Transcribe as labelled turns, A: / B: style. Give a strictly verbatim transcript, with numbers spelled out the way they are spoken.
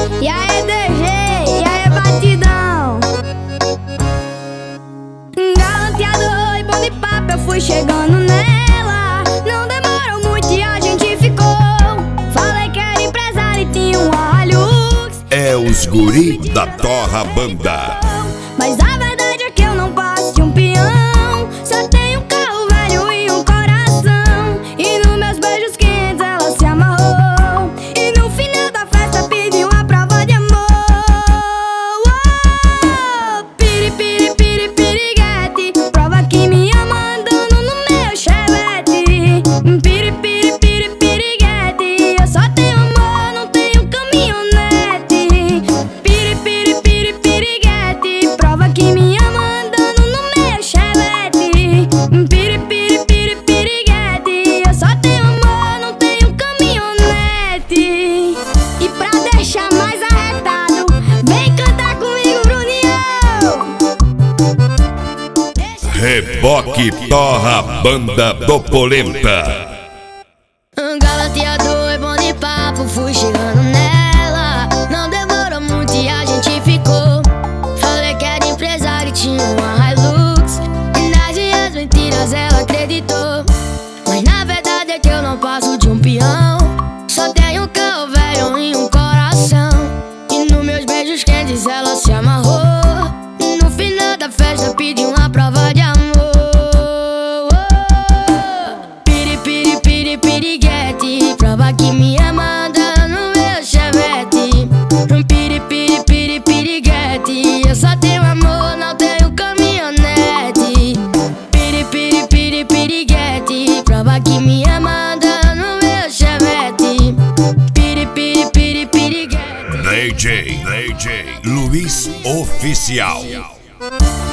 A: E aí, D G, e aí, batidão. Galanteador e bom de papo, eu fui chegando nela. Não demorou muito e a gente ficou. Falei que era empresário e tinha uma Hilux.
B: É os guri da Torra Banda.
A: Mas a verdade é que eu não passo de um peão. Só tenho um carro velho e um coração. E nos meus beijos quentes ela se amarrou. E no final da festa pediu uma prova de amor. Oh, piri, piri, piri, piriguete. Prova que me ama andando no meu chevette. Piri, piri, piri, piriguete. Eu só tenho amor, não tenho caminhonete. Piri, piri, piri, piriguete. Prova que me ama andando no meu chevette. Piri, piri, piri, piriguete. Eu só tenho amor, não tenho caminhonete. E pra deixar mais arretado, vem cantar comigo, Brunião.
B: Reboque Torra Banda do Polenta.
A: Galanteador é bom de papo, fui chegando nela. Não demorou muito e a gente ficou. Falei que era empresário e tinha uma Hilux. E nas minhas mentiras ela acreditou. Mas na verdade é que eu não passo de um peão. Só tenho um carro velho e um coração. E nos meus beijos quentes ela se amarrou. No final da festa pedi uma prova de amor. Piri, piri, piri, piriguete. Prova que me ama andando no meu chevette. Piri, piri, piri, piriguete. Eu só tenho amor, não tenho caminhonete. Piri, piri, piri, piriguete. Prova que me ama andando no meu chevette. Piri, piri, piri, piriguete.
B: D J, D J Luiz Oficial.